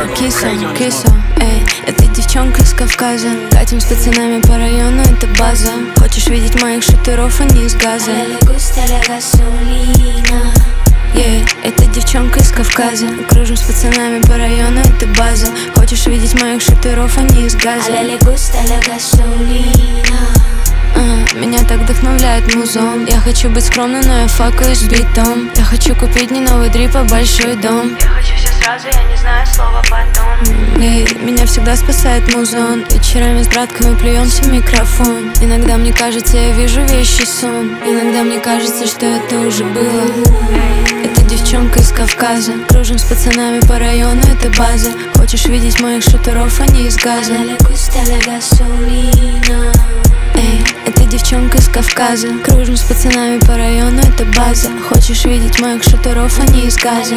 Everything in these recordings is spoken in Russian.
киса, эй, это девчонка из Кавказа. Катим с пацанами по району, это база. Хочешь видеть моих шутеров, они из газа. Это девчонка из Кавказа. Кружим с пацанами по району, это база. Хочешь видеть моих шутеров, они из газа. Меня так вдохновляет музон. Я хочу быть скромной, но я факаю с битом. Я хочу купить не новый дрип, а большой дом. Я хочу все сразу, я не знаю слова потом. Меня всегда спасает музон. Вечерами с братками плюемся в микрофон. Иногда мне кажется, я вижу вещи сон. Иногда мне кажется, что это уже было. Это девчонка из Кавказа. Кружим с пацанами по району, это база. Хочешь видеть моих шутеров, они из газа. Это девчонка из Кавказа. Кружим с пацанами по району, это база. Хочешь видеть моих шутеров, они из газа.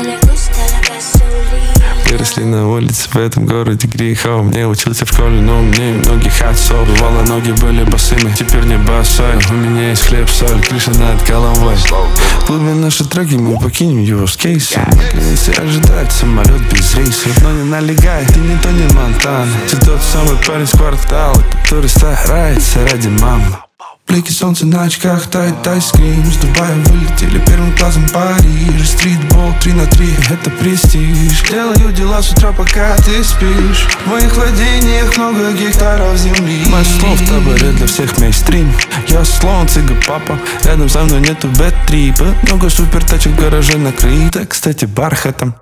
Выросли на улице в этом городе грехов. Не учился в школе, но мне многих отцов. Бывало, ноги были босыми, теперь не босой. У меня есть хлеб, соль, крыша над головой. В клубе наши треки, мы покинем его с кейсом. Если ожидать самолет без рейсов. Но не налегай, ты не Тони Монтана. Ты тот самый парень с квартала, который старается ради мамы. Блики солнца на очках, тает айскрим. С Дубая вылетели первым классом Париж. Стритбол 3 на 3, это престиж. Делаю дела с утра, пока ты спишь. В моих владениях много гектаров земли. Мой слов в таборе для всех мейстрим. Я слон, цыга папа. Рядом со мной нету бэт-трипа. Много супер тачек в гараже накрыто, кстати, бархатом.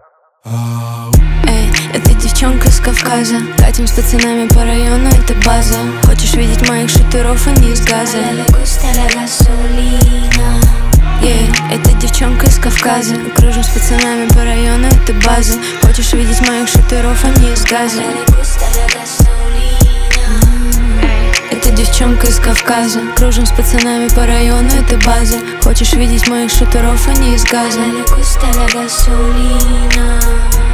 Это девчонка из Кавказа. Катим с пацанами по району, это база. Хочешь видеть моих шутеров, они из газа. Это девчонка из Кавказа. Кружим с пацанами по району, это база. Хочешь видеть моих шутеров, они из газа. Это девчонка из Кавказа. Кружим с пацанами по району, это база. Хочешь видеть моих шутеров, они из газа.